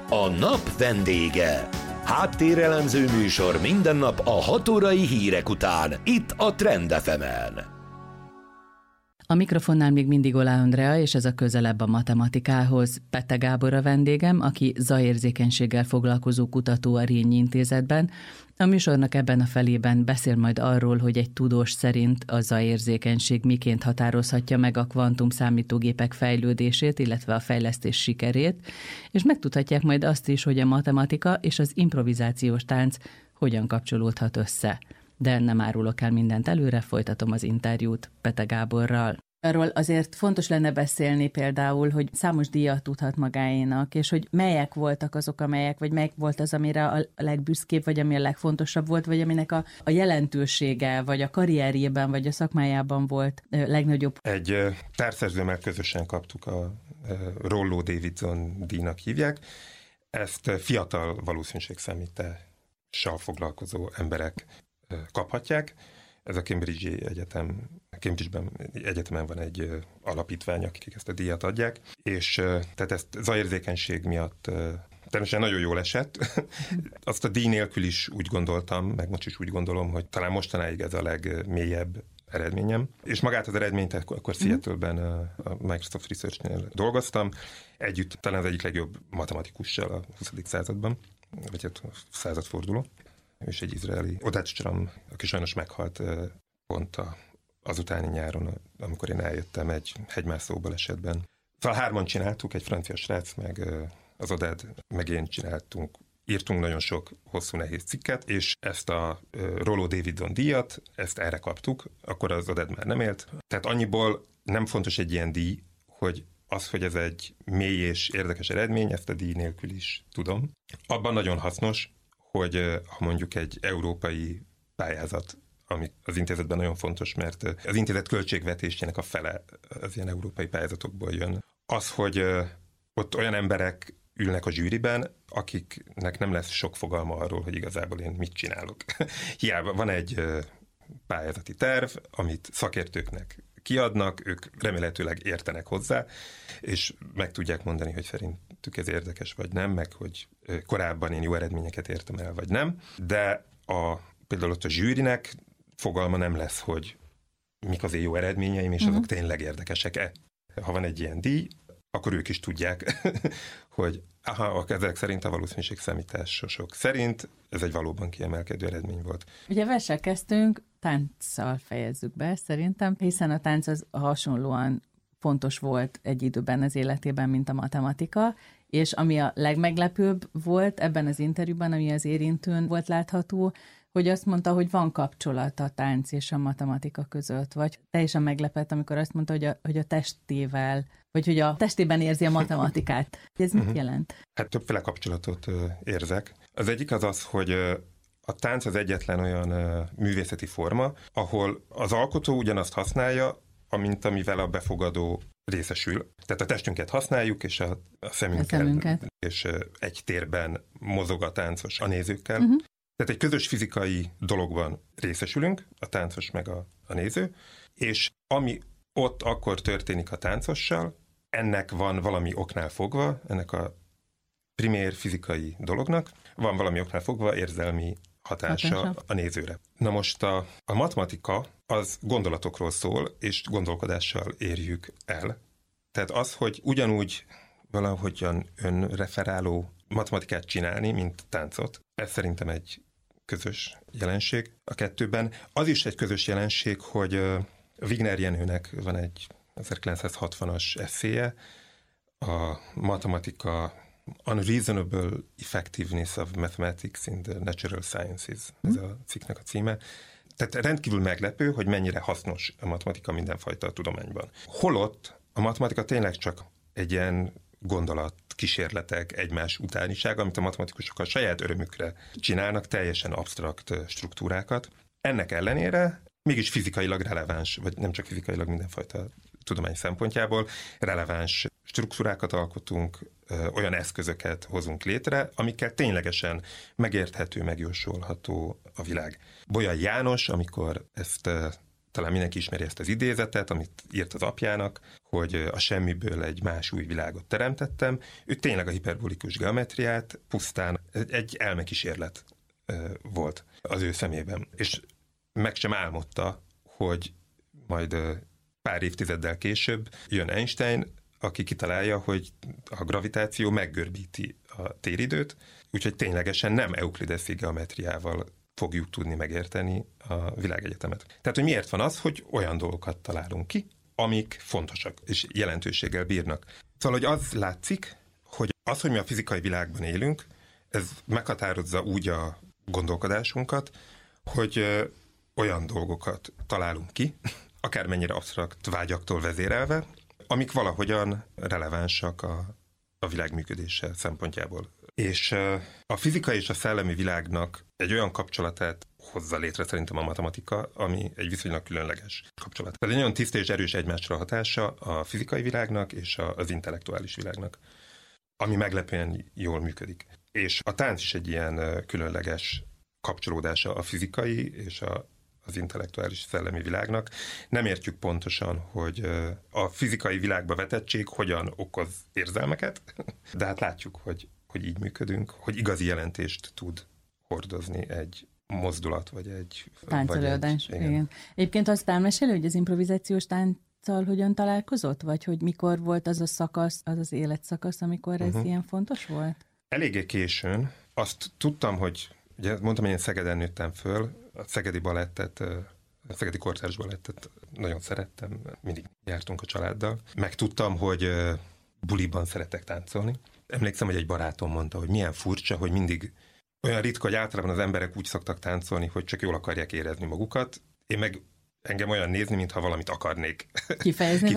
A nap vendége. Háttérelemző műsor minden nap a 6 órai hírek után, itt a Trend FM-en. A mikrofonnál még mindig Olá Andrea, és ez a Közelebb a matematikához. Pete Gábor a vendégem, aki zajérzékenységgel foglalkozó kutató a Rényi Intézetben. A műsornak ebben a felében beszél majd arról, hogy egy tudós szerint a zajérzékenység miként határozhatja meg a kvantum számítógépek fejlődését, illetve a fejlesztés sikerét, és megtudhatják majd azt is, hogy a matematika és az improvizációs tánc hogyan kapcsolódhat össze. De nem árulok el mindent előre, folytatom az interjút Pete Gáborral. Arról azért fontos lenne beszélni például, hogy számos díjat tudhat magáénak, és hogy melyek voltak azok, vagy melyik volt az, amire a legbüszkébb, vagy ami a legfontosabb volt, vagy aminek a jelentősége, vagy a karrierjében, vagy a szakmájában volt legnagyobb. Egy társszerzőmmel közösen kaptuk, a Rollo Davidson díjnak hívják. Ezt fiatal valószínűségszámítással foglalkozó emberek kaphatják. Ez a Cambridge-ben egyetemen van egy alapítvány, akik ezt a díjat adják, és tehát ezt zajérzékenység miatt természetesen nagyon jól esett. Azt a díj nélkül is úgy gondoltam, meg most is úgy gondolom, hogy talán mostanáig ez a legmélyebb eredményem. És magát az eredményt akkor Seattle-ben a Microsoft Research-nél dolgoztam, együtt talán az egyik legjobb matematikussal a 20. században, vagy a századforduló. És egy izraeli Odácstram, aki sajnos meghalt pont azutáni nyáron, amikor én eljöttem egy hegymászó balesetben. Szóval 3-an csináltuk, egy francia srác, meg az Odád, meg én írtunk nagyon sok hosszú nehéz cikket, és ezt a Rollo Davidson díjat, ezt erre kaptuk, akkor az Odád már nem élt. Tehát annyiból nem fontos egy ilyen díj, hogy az, hogy ez egy mély és érdekes eredmény, ezt a díj nélkül is tudom. Abban nagyon hasznos, hogy ha mondjuk egy európai pályázat, ami az intézetben nagyon fontos, mert az intézet költségvetésének a fele az ilyen európai pályázatokból jön. Az, hogy ott olyan emberek ülnek a zsűriben, akiknek nem lesz sok fogalma arról, hogy igazából én mit csinálok. Hiába van egy pályázati terv, amit szakértőknek kiadnak, ők remélhetőleg értenek hozzá, és meg tudják mondani, hogy szerintük ez érdekes vagy nem, meg hogy korábban én jó eredményeket értem el, vagy nem, de például ott a zsűrinek fogalma nem lesz, hogy mik az én jó eredményeim, és azok tényleg érdekesek-e. Ha van egy ilyen díj, akkor ők is tudják, hogy ezek szerint a valószínűségszámításosok szerint ez egy valóban kiemelkedő eredmény volt. Ugye verssel kezdtünk, tánccal fejezzük be szerintem, hiszen a tánc az hasonlóan fontos volt egy időben az életében, mint a matematika, és ami a legmeglepőbb volt ebben az interjúban, ami az Érintőn volt látható, hogy azt mondta, hogy van kapcsolat a tánc és a matematika között, vagy teljesen meglepett, amikor azt mondta, hogy a testével, vagy hogy a testében érzi a matematikát. Ez mit jelent? Hát többféle kapcsolatot érzek. Az egyik az, hogy a tánc az egyetlen olyan művészeti forma, ahol az alkotó ugyanazt használja, amint amivel a befogadó részesül. Tehát a testünket használjuk, és a szemünket. És egy térben mozog a táncos a nézőkkel. Tehát egy közös fizikai dologban részesülünk, a táncos meg a néző, és ami ott akkor történik a táncossal, ennek van valami oknál fogva, ennek a primér fizikai dolognak, van valami oknál fogva érzelmi hatása a nézőre. Na most a matematika az gondolatokról szól, és gondolkodással érjük el. Tehát az, hogy ugyanúgy valahogyan önreferáló matematikát csinálni, mint táncot, ez szerintem egy közös jelenség a kettőben. Az is egy közös jelenség, hogy Wigner Jenőnek van egy 1960-as eszéje, a matematika Unreasonable Effectiveness of Mathematics in the Natural Sciences, ez a cikknek a címe. Tehát rendkívül meglepő, hogy mennyire hasznos a matematika mindenfajta tudományban. Holott a matematika tényleg csak egy ilyen gondolat, kísérletek, egymás utániság, amit a matematikusok a saját örömükre csinálnak, teljesen absztrakt struktúrákat. Ennek ellenére mégis fizikailag releváns, vagy nem csak fizikailag, mindenfajta tudomány szempontjából releváns struktúrákat alkotunk, olyan eszközöket hozunk létre, amikkel ténylegesen megérthető, megjósolható a világ. Bolyai János, amikor ezt talán mindenki ismeri ezt az idézetet, amit írt az apjának, hogy a semmiből egy más új világot teremtettem. Ő tényleg a hiperbolikus geometriát pusztán egy elmekísérlet volt az ő szemében. És meg sem álmodta, hogy majd pár évtizeddel később jön Einstein, aki kitalálja, hogy a gravitáció meggörbíti a téridőt, úgyhogy ténylegesen nem euklideszi geometriával fogjuk tudni megérteni a világegyetemet. Tehát, hogy miért van az, hogy olyan dolgokat találunk ki, amik fontosak és jelentőséggel bírnak. Szóval, hogy az látszik, hogy az, hogy mi a fizikai világban élünk, ez meghatározza úgy a gondolkodásunkat, hogy olyan dolgokat találunk ki, akármennyire absztrakt vágyaktól vezérelve, amik valahogyan relevánsak a világ működése szempontjából. És a fizikai és a szellemi világnak egy olyan kapcsolatát hozza létre szerintem a matematika, ami egy viszonylag különleges kapcsolat. Ez egy nagyon tiszta és erős egymásra hatása a fizikai világnak és az intellektuális világnak, ami meglepően jól működik. És a tánc is egy ilyen különleges kapcsolódása a fizikai és az intellektuális szellemi világnak. Nem értjük pontosan, hogy a fizikai világba vetettség hogyan okoz érzelmeket, de hát látjuk, hogy így működünk, hogy igazi jelentést tud hordozni egy mozdulat, vagy egy táncelőadás. Igen. Egyébként azt elmesélő, hogy az improvizációs tánccal hogyan találkozott? Vagy hogy mikor volt az a szakasz, az az életszakasz, amikor ez ilyen fontos volt? Eléggé későn. Azt tudtam, hogy ugye mondtam, hogy én Szegeden nőttem föl, a szegedi balettet, a szegedi kortárs balettet nagyon szerettem, mindig jártunk a családdal. Meg tudtam, hogy buliban szeretek táncolni. Emlékszem, hogy egy barátom mondta, hogy milyen furcsa, hogy mindig olyan ritka, hogy általában az emberek úgy szoktak táncolni, hogy csak jól akarják érezni magukat. Én meg engem olyan nézni, mintha valamit akarnék kifejezni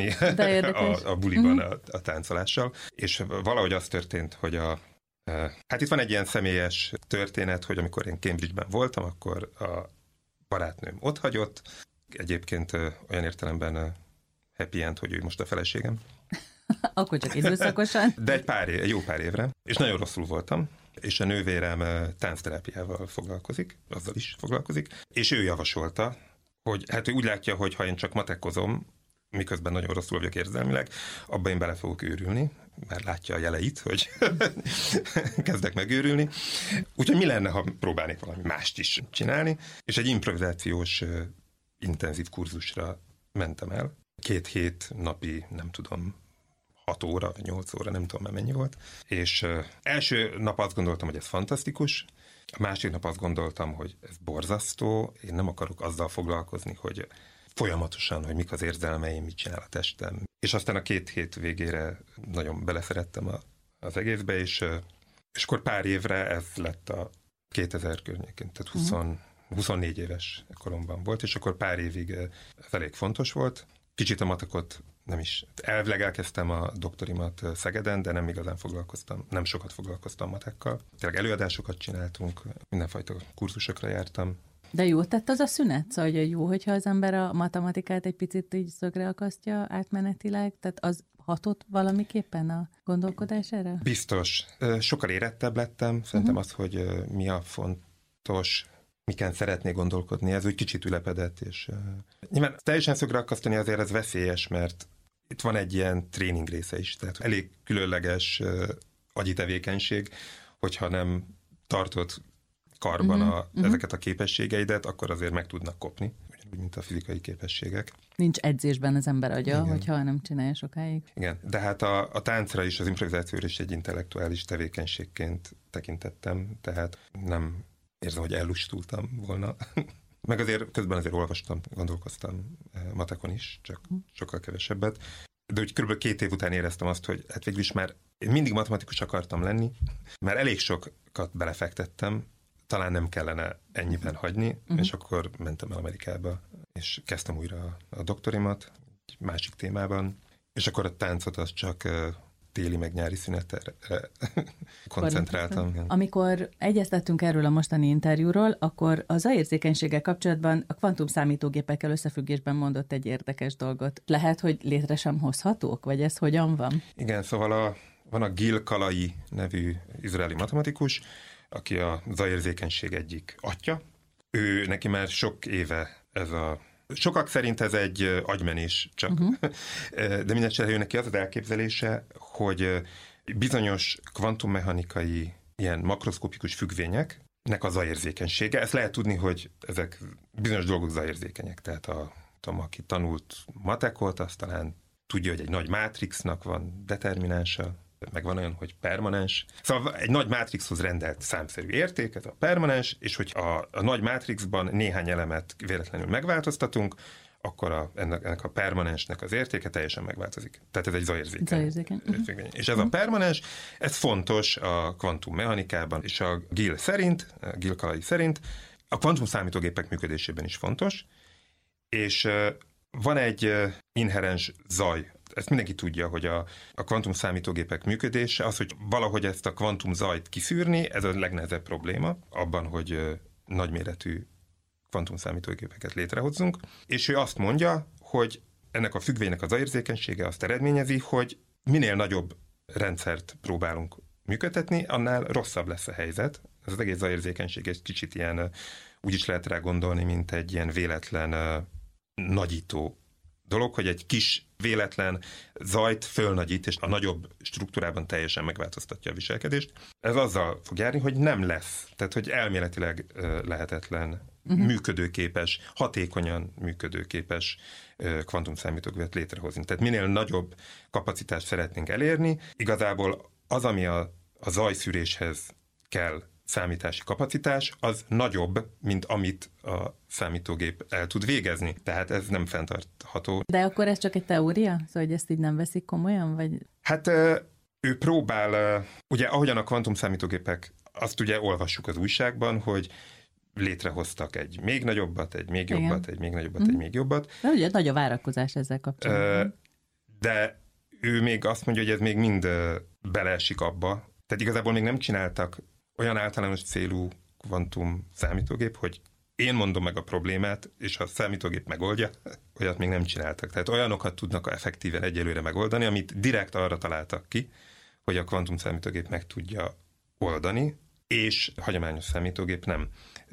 a buliban a táncolással. És valahogy az történt, hogy hát itt van egy ilyen személyes történet, hogy amikor én Cambridge-ben voltam, akkor a barátnőm otthagyott. Egyébként olyan értelemben happy end, hogy ő most a feleségem. Akkor csak időszakosan. De egy jó pár évre. És nagyon rosszul voltam. És a nővérem táncterápiával foglalkozik, azzal is foglalkozik. És ő javasolta, hogy hát ő úgy látja, hogy ha én csak matekozom, miközben nagyon rosszul vagyok érzelmileg, abban én bele fogok őrülni, mert látja a jeleit, hogy kezdek megőrülni. Úgyhogy mi lenne, ha próbálnék valami mást is csinálni, és egy improvizációs intenzív kurzusra mentem el. 2 hét napi, nem tudom, 6 óra, vagy 8 óra, nem tudom már mennyi volt. És első nap azt gondoltam, hogy ez fantasztikus, a második nap azt gondoltam, hogy ez borzasztó, én nem akarok azzal foglalkozni, hogy folyamatosan, hogy mik az érzelmeim, mit csinál a testem. És aztán a 2 hét végére nagyon beleszerettem az egészbe, és akkor pár évre ez lett a 2000 környékén, tehát 24 éves koromban volt, és akkor pár évig ez elég fontos volt. Kicsit a matekot nem is. Elvileg elkezdtem a doktorimat Szegeden, de nem igazán nem sokat foglalkoztam matekkal. Tényleg előadásokat csináltunk, mindenfajta kurzusokra jártam. De jó tett az a szünet? Szóval hogy jó, hogyha az ember a matematikát egy picit így szögre akasztja átmenetileg? Tehát az hatott valamiképpen a gondolkodására? Biztos. Sokkal érettebb lettem. Szerintem az, hogy mi a fontos, miken szeretnék gondolkodni, ez úgy kicsit ülepedett, és nyilván teljesen szögre akasztani azért ez veszélyes, mert itt van egy ilyen tréning része is, tehát elég különleges agyi tevékenység, hogyha nem tartod karban ezeket a képességeidet, akkor azért meg tudnak kopni, ugyanúgy, mint a fizikai képességek. Nincs edzésben az ember agya, hogyha nem csinálja sokáig. Igen, de hát a táncra is, az improvizációra is egy intellektuális tevékenységként tekintettem, tehát nem érzem, hogy ellustultam volna. Meg azért közben azért olvastam, gondolkoztam matekon is, csak sokkal kevesebbet. De úgy kb. 2 év után éreztem azt, hogy hát végül is már én mindig matematikus akartam lenni, mert elég sokat belefektettem, talán nem kellene ennyiben hagyni, és akkor mentem el Amerikába, és kezdtem újra a doktorimat, egy másik témában, és akkor a táncot az csak téli meg nyári szünetre koncentráltam. Amikor egyeztettünk erről a mostani interjúról, akkor az érzékenységgel kapcsolatban a kvantum számítógépekkel összefüggésben mondott egy érdekes dolgot. Lehet, hogy létre sem hozhatók, vagy ez hogyan van? Igen, szóval van a Gil Kalai nevű izraeli matematikus, aki a zajérzékenység egyik atya. Neki már sok éve ez a Sokak szerint ez egy agymenés csak, de mindenesetre jön neki az az elképzelése, hogy bizonyos kvantummechanikai ilyen makroszkopikus függvényeknek a zajérzékenysége. Ezt lehet tudni, hogy ezek bizonyos dolgok zajérzékenyek. Tehát aki tanult matekot, az talán tudja, hogy egy nagy mátrixnak van determinánsa, meg van olyan, hogy permanens. Szóval egy nagy mátrixhoz rendelt számszerű érték, ez a permanens, és hogy a nagy mátrixban néhány elemet véletlenül megváltoztatunk, akkor ennek a permanensnek az értéke teljesen megváltozik. Tehát ez egy zajérzékeny. És ez a permanens, ez fontos a kvantummechanikában, és a Gill-Kalai szerint a kvantumszámítógépek működésében is fontos, és van egy inherens zaj. Ezt mindenki tudja, hogy a kvantumszámítógépek működése, az, hogy valahogy ezt a kvantumzajt kiszűrni, ez a legnehezebb probléma abban, hogy nagyméretű kvantumszámítógépeket létrehozzunk. És ő azt mondja, hogy ennek a függvénynek az zajérzékenysége azt eredményezi, hogy minél nagyobb rendszert próbálunk működtetni, annál rosszabb lesz a helyzet. Ez az egész zajérzékenység egy kicsit ilyen, úgy is lehet rá gondolni, mint egy ilyen véletlen nagyító dolog, hogy egy kis véletlen zajt fölnagyít, és a nagyobb struktúrában teljesen megváltoztatja a viselkedést. Ez azzal fog járni, hogy nem lesz. Tehát, hogy elméletileg lehetetlen, működőképes, hatékonyan működőképes kvantumszámítógépet létrehozni. Tehát minél nagyobb kapacitást szeretnénk elérni, igazából az, ami a zajszűréshez kell számítási kapacitás, az nagyobb, mint amit a számítógép el tud végezni. Tehát ez nem fenntartható. De akkor ez csak egy teória? Szóval, hogy ezt így nem veszik komolyan? Vagy? Hát ő próbál, ugye ahogyan a kvantumszámítógépek, azt ugye olvassuk az újságban, hogy létrehoztak egy még nagyobbat, egy még jobbat, egy még nagyobbat, egy még jobbat. De ugye nagy a várakozás ezzel kapcsolatban. De ő még azt mondja, hogy ez még mind beleesik abba. Tehát igazából még nem csináltak olyan általános célú kvantum számítógép, hogy én mondom meg a problémát, és a számítógép megoldja, olyat még nem csináltak. Tehát olyanokat tudnak effektíven egyelőre megoldani, amit direkt arra találtak ki, hogy a kvantum számítógép meg tudja oldani, és a hagyományos számítógép nem.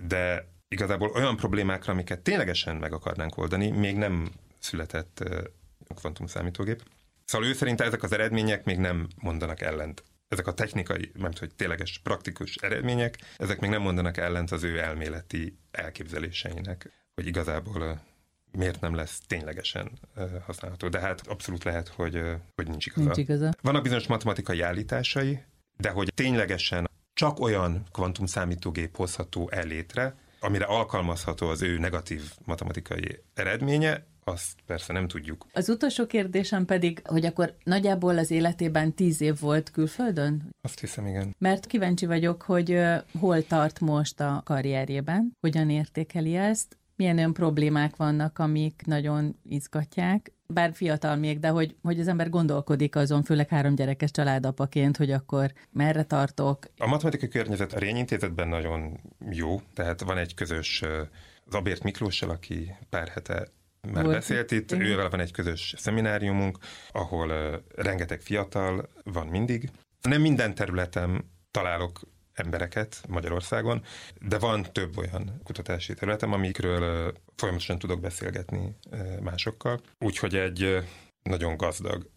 De igazából olyan problémákra, amiket ténylegesen meg akarnánk oldani, még nem született kvantum számítógép. Szóval ő szerint ezek az eredmények még nem mondanak ellent. Ezek a technikai, mert hogy tényleges, praktikus eredmények, ezek még nem mondanak ellent az ő elméleti elképzeléseinek, hogy igazából miért nem lesz ténylegesen használható. De hát abszolút lehet, hogy nincs igaza. Nincs igaza. Vannak bizonyos matematikai állításai, de hogy ténylegesen csak olyan kvantumszámítógép hozható el létre, amire alkalmazható az ő negatív matematikai eredménye, azt persze nem tudjuk. Az utolsó kérdésem pedig, hogy akkor nagyjából az életében 10 év volt külföldön? Azt hiszem, igen. Mert kíváncsi vagyok, hogy hol tart most a karrierjében, hogyan értékeli ezt, milyen olyan problémák vannak, amik nagyon izgatják, bár fiatal még, de hogy az ember gondolkodik azon, főleg 3 gyerekes családapaként, hogy akkor merre tartok. A matematikai környezet a Rényi Intézetben nagyon jó, tehát van egy közös, az Abért Miklóssal, aki pár hete már beszélt itt, ővel van egy közös szemináriumunk, ahol rengeteg fiatal van mindig. Nem minden területen találok embereket Magyarországon, de van több olyan kutatási területem, amikről folyamatosan tudok beszélgetni másokkal. Úgyhogy egy nagyon gazdag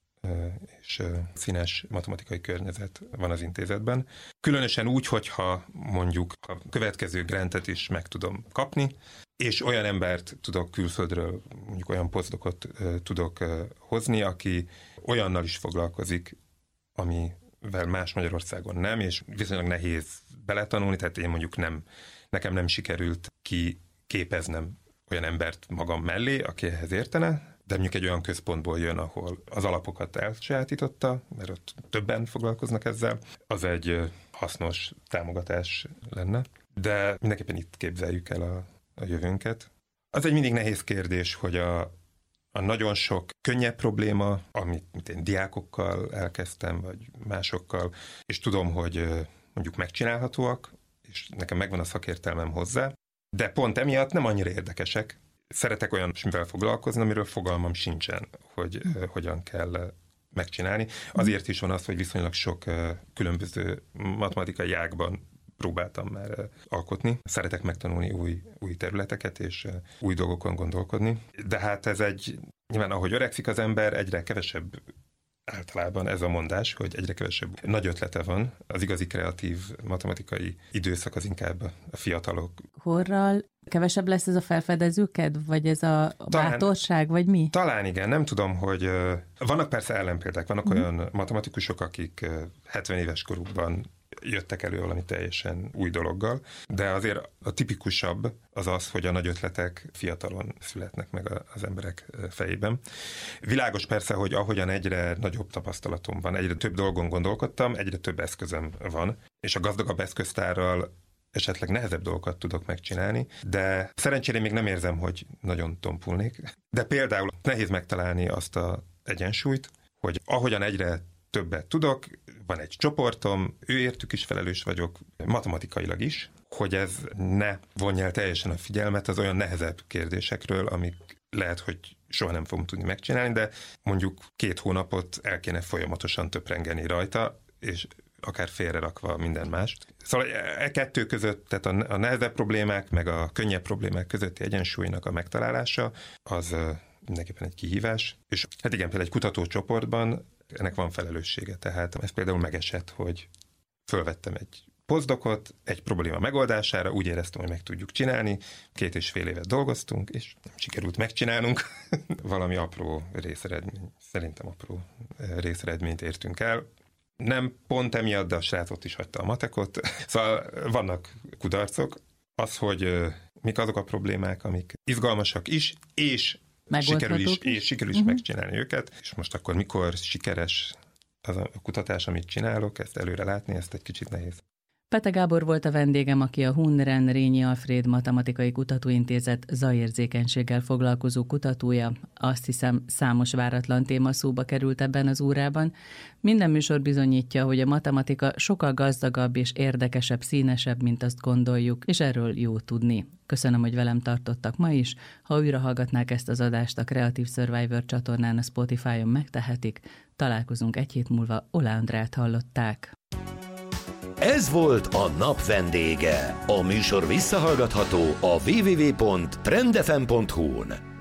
és színes matematikai környezet van az intézetben. Különösen úgy, hogyha mondjuk a következő grantet is meg tudom kapni, és olyan embert tudok külföldről, mondjuk olyan posztdokot tudok hozni, aki olyannal is foglalkozik, amivel más Magyarországon nem, és viszonylag nehéz beletanulni, tehát én mondjuk nekem nem sikerült kiképeznem olyan embert magam mellé, aki ehhez értene, de mondjuk egy olyan központból jön, ahol az alapokat elsajátította, mert ott többen foglalkoznak ezzel, az egy hasznos támogatás lenne. De mindenképpen itt képzeljük el a jövőnket. Az egy mindig nehéz kérdés, hogy a nagyon sok könnyebb probléma, amit én diákokkal elkezdtem, vagy másokkal, és tudom, hogy mondjuk megcsinálhatóak, és nekem megvan a szakértelmem hozzá, de pont emiatt nem annyira érdekesek. Szeretek olyan mivel foglalkozni, amiről fogalmam sincsen, hogy hogyan kell megcsinálni. Azért is van az, hogy viszonylag sok különböző matematikai ágban próbáltam már alkotni. Szeretek megtanulni új területeket, és új dolgokon gondolkodni. De hát ez nyilván ahogy öregszik az ember, egyre kevesebb, általában ez a mondás, hogy egyre kevesebb nagy ötlete van. Az igazi kreatív matematikai időszak az inkább a fiatalok. Korral kevesebb lesz ez a felfedezőkedv, vagy ez a bátorság, vagy mi? Talán igen, nem tudom, hogy vannak persze ellenpéldák, vannak olyan matematikusok, akik 70 éves korukban jöttek elő valami teljesen új dologgal, de azért a tipikusabb az, hogy a nagy ötletek fiatalon születnek meg az emberek fejében. Világos persze, hogy ahogyan egyre nagyobb tapasztalatom van, egyre több dolgon gondolkodtam, egyre több eszközöm van, és a gazdagabb eszköztárral esetleg nehezebb dolgokat tudok megcsinálni, de szerencsére még nem érzem, hogy nagyon tompulnék. De például nehéz megtalálni azt az egyensúlyt, hogy ahogyan egyre többet tudok, van egy csoportom, őértük is felelős vagyok, matematikailag is, hogy ez ne vonja el teljesen a figyelmet az olyan nehezebb kérdésekről, amik lehet, hogy soha nem fogom tudni megcsinálni, de mondjuk 2 hónapot el kéne folyamatosan töprengeni rajta, és akár félrerakva minden mást. Szóval kettő között, tehát a nehezebb problémák, meg a könnyebb problémák közötti egyensúlynak a megtalálása, az mindenképpen egy kihívás. És hát igen, például egy kutatócsoportban ennek van felelőssége. Tehát ez például megesett, hogy fölvettem egy posztdokot egy probléma megoldására, úgy éreztem, hogy meg tudjuk csinálni, 2,5 évet dolgoztunk, és nem sikerült megcsinálnunk. Valami apró részeredmény, szerintem apró részeredményt értünk el. Nem pont emiatt, de a srác ott is hagyta a matekot. Szóval vannak kudarcok. Az, hogy mik azok a problémák, amik izgalmasak is, és sikerül is megcsinálni őket, és most akkor mikor sikeres az a kutatás, amit csinálok, ezt előre látni, ezt egy kicsit nehéz. Pete Gábor volt a vendégem, aki a Hunren Rényi Alfréd Matematikai Kutatóintézet zajérzékenységgel foglalkozó kutatója. Azt hiszem, számos váratlan téma szóba került ebben az órában. Minden műsor bizonyítja, hogy a matematika sokkal gazdagabb és érdekesebb, színesebb, mint azt gondoljuk, és erről jó tudni. Köszönöm, hogy velem tartottak ma is. Ha újra hallgatnák ezt az adást, a Creative Survivor csatornán a Spotify-on megtehetik. Találkozunk egy hét múlva. Oláh Andrát hallották. Ez volt a nap vendége. A műsor visszahallgatható a www.trendfm.hu-n.